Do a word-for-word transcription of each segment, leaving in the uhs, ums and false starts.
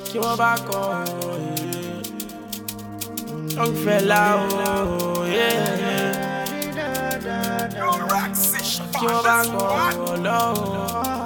Kí wọ́n bá kọ́ ọ́, young fella, oh, yeah. Kí wọ́n bá kọ́ ọ́ lọ́wọ́.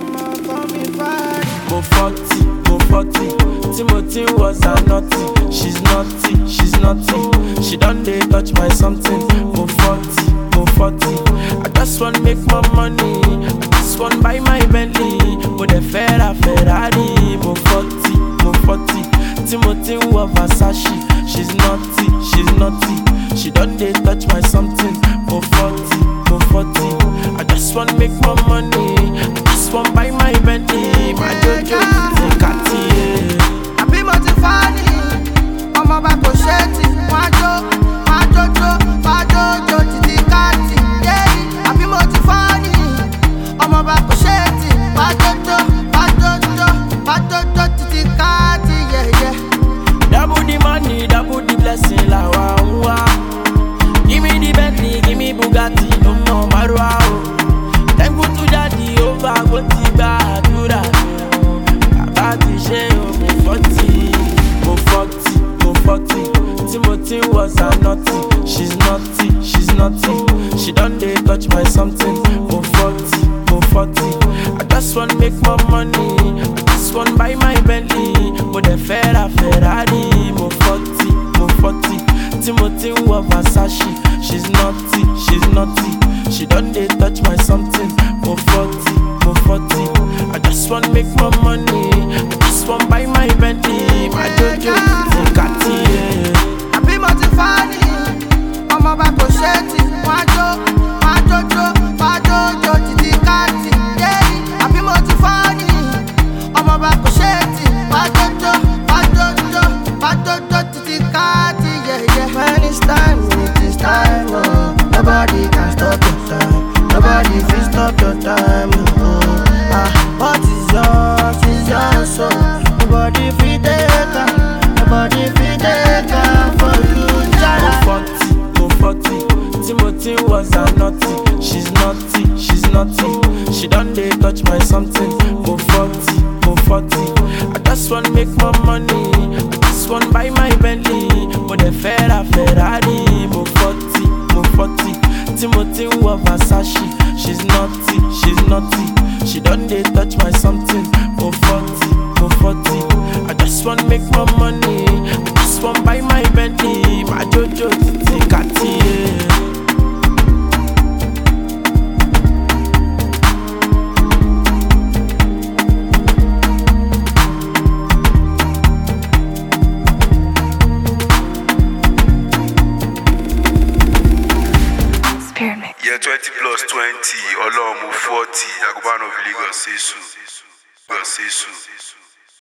Mo forty, mo forty. Timothy was a naughty. She's naughty, she's naughty. She done dey touch my something. Mo forty, mo forty. I just want make more money. I just want buy my Bentley. Mo de fera Ferrari. Mo forty, mo forty. Timothy was Versace. She's naughty, she's naughty. She done dey touch my something. Mo forty, mo forty. I just want make more money. I just want buy my Bentley. My Jojo, take a tea. Àbí mo ti fani, ọmọ bá kò ṣe tí. Wọ́n á jó, wọ́n á jójó, wọ́n á jójó títí káàtì. Àbí mo ti fani, ọmọ bá kò ṣe tí. Wọ́n á jójó, wọ́n á jójó, wọ́n á jójó títí káàtì. Double the money, double the blessing, la wa wa. Give me the Bentley, give me Bugatti, no more Marwa. Thankful to Daddy, over go tiba dura. Abati she mo forty, mo forty, mo forty. Timothy was a naughty, she's naughty, she's naughty. She done dey touch my something. Mo forty, mo forty. I just want make more money. I just want buy my Bentley. Mo de fera Ferrari. Mo forty, mo forty. Timothy was Versace. She's naughty, she's naughty. She done dey touch my something. Mo forty, mo forty. I just want make more money. I just want buy my Bentley. My Jojo, take a tea. Àbí mo ti fani, ọmọ bá kò ṣe tí. Wọ́n á jó, wọ́n á jójó, wọ́n á jójó títí káàtì. Àbí mo ti fani, ọmọ bá kò ṣe tí. Wọ́n á jójó, wọ́n á jójó, wọ́n á jójó títí káàtì. When it's time, it is time. Oh. Nobody can stop your time. Nobody can stop your time. Oh. Ah, what is yours is yours. So nobody free take her. Nobody free take her for you. Mo forty, mo forty. Timothy was a naughty. She's naughty, she's naughty. She done dey touch my something. Mo forty, mo forty. I just want make more money. I just want buy my Bentley. Mo de fera Ferrari. Mo forty, mo forty. Timothy was Versace. She's naughty, she's naughty. She done dey touch my something. Mo forty, mo forty. I just want make more money. I just want buy my Bentley. My Jojo, take a tea. Yeah, twenty plus twenty, Olomu forty, Agubano Viligo Sesu. Sesu.